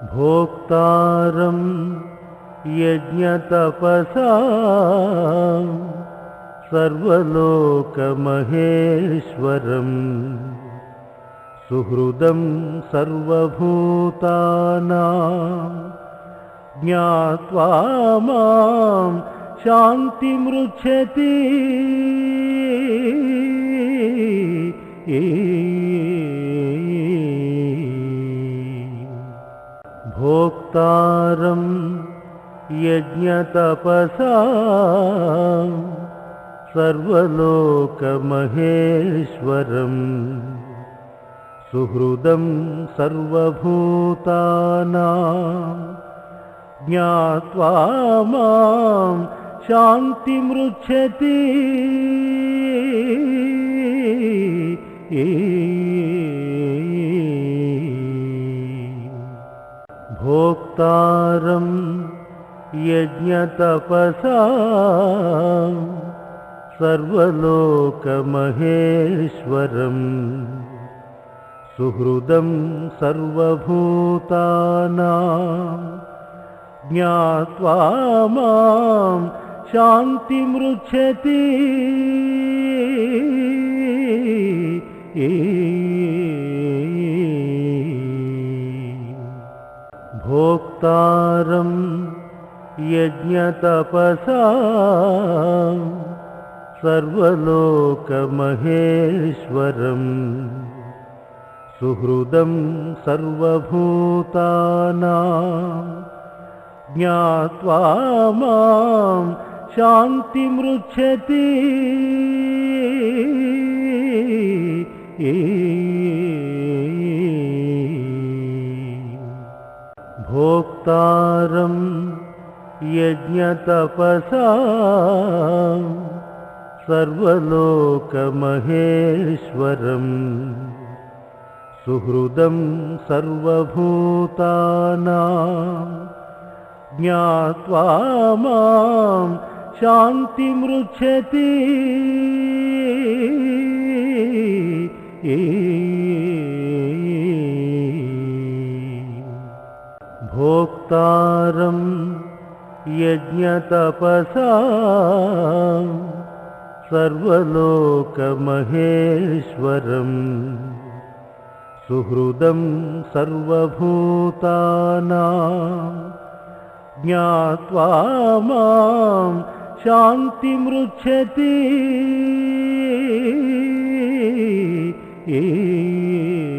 भोक्तारं यज्ञतपसां सर्वलोकमहेश्वरं सुहृदं सर्वभूतानां ज्ञात्वा मां शान्तिमृच्छति भोक्तारं यज्ञतपसां सर्वलोकमहेश्वरं सुहृदं सर्वभूतानां ज्ञात्वा मां शान्तिमृच्छति भोक्तारं यज्ञतपसां सर्वलोकमहेश्वरं सुहृदं सर्वभूतानां ज्ञात्वा मां शान्तिमृच्छति भोक्तारं यज्ञतपसां सर्वलोकमहेश्वरं सुहृदं सर्वभूतानां ज्ञात्वा मां शान्तिमृच्छति भोक्तारं यज्ञतपसां सर्वलोकमहेश्वरं सुहृदं सर्वभूतानां ज्ञात्वा मां शान्तिमृच्छति भोक्तारं यज्ञतपसां सर्वलोकमहेश्वरं सुहृदं सर्वभूतानां ज्ञात्वा मां शान्तिमृच्छति